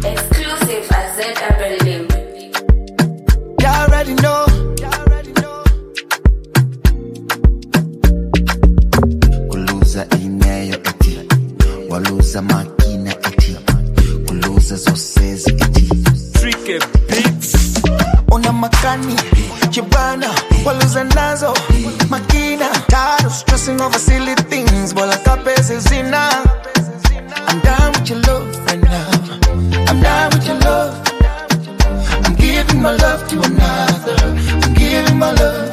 Exclusive at ZWL. You already know. Kuluza ineyo eti, waluza makina eti, kuluza zosezi eti. Tricky beats. Una makani, kibana, waluza nazo, makina. Tired of stressing over silly things, bola kapese zina. I'm down with your love right now. I'm down with your love. I'm giving my love to another. I'm giving my love.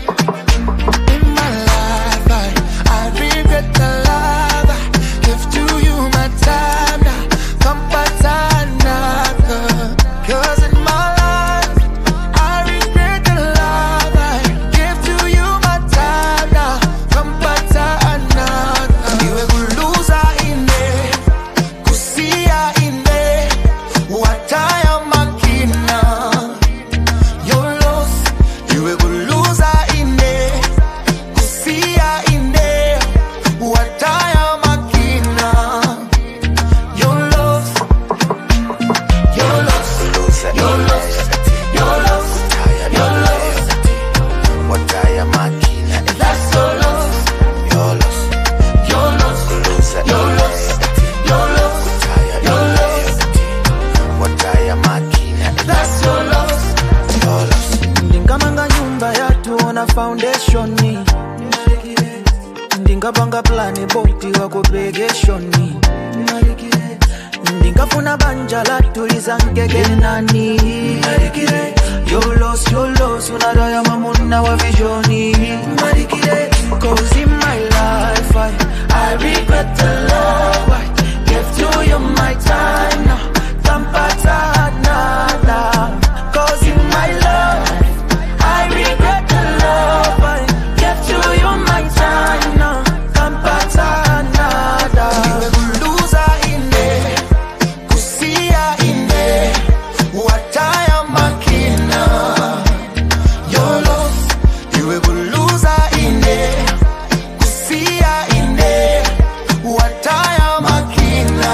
In my life, I regret the love I give to you my time now. Come back another. 'Cause in my life, I regret the love I give to you my time now. Come back another. You will lose in there. Kusia in there. What I am makina. You're lost. You will lose in there. Kusia in there. What I am makina. You're lost. You're lost. You're lost. You're lost. You're lost. What I am makina. That's your lost. You're lost. You're lost. You're lost. You're lost. You're lost. What I am makina. That's your lost. You're lost. Ndingamanga nyumba yatu ona foundation ni. Ndingabanga plani boti wako begation ni. Ndingafuna banja la tuliza ngege nani. You're lost, unadaya mamuna wa visioni. 'Cause in my life, I regret the love I gave to you my time now. Tampata nada. 'Cause in my life, I regret the love I gave to you my time now. Tampata nada. You will lose in there. Kusia in there. What I am makina. You're lost. You will lose in there. Kusia in there. What I am makina.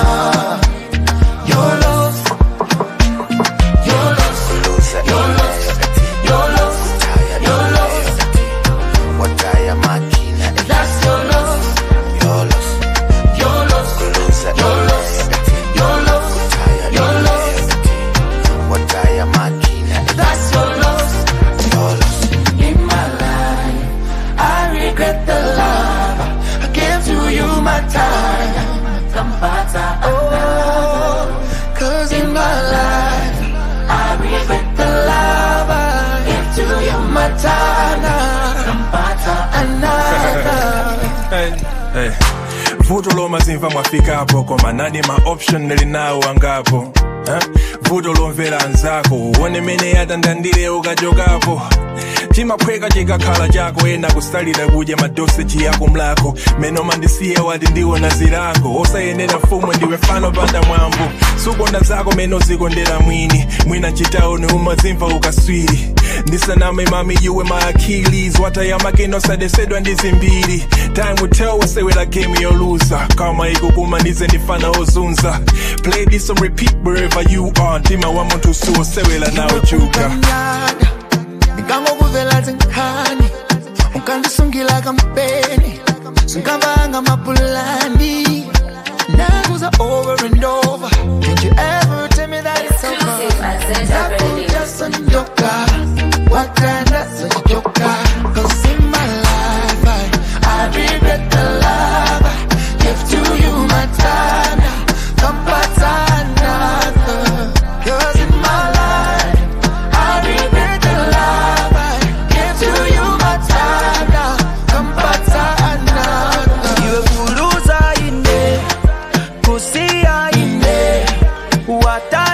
You're lost. You're lost. You're lost. You're lost. You're lost. What I am makina. That's your lost. You're lost. You're lost. You're lost. You're lost. You're lost. What I am makina. That's your lost. You're lost. In my life, I regret the love I gave to you my time. Oh, 'cause in my life, I regret the love I gave to you my time. Hey. Vuto lo mazimva mwafika hapo kwa manani ma option nilinawo angapo. Vuto lo mvera anzako uone mene yatandandire ukajokapo. Chimakweka chikakhala chako ena kustalira kudya madoseji yako mlako. Meno mandisiye wati ndiwo nazirako. Osayenera fumwe ndiwe fano panda mwambo. Sukonda zako meno zikondera mwini. Mwina chitaone umazimva ukaswiri. Ndisaname mami you were my Achilles. Watayamakeno sadesedwa ndizimbiri. Time will tell wasewera game yo loser. Kama ikukuma ndize ndifana ozunza. Play this on repeat wherever you are. Ndima wa muntu suo sewela na ujuga. Nikango kuvela zinkani. Unkandisungila kampeni. Sunkavanga mapulani. Naguza over and over. Can't you ever tell me that it's over? Exclusive at ZWL. Just on your car. What kind of such joker? 'Cause in my life, I regret the love I gave to you my time now. Come back another. 'Cause in my life, I regret the love I gave to you my time now. Come back another. You will lose in there. Kusia in there. What I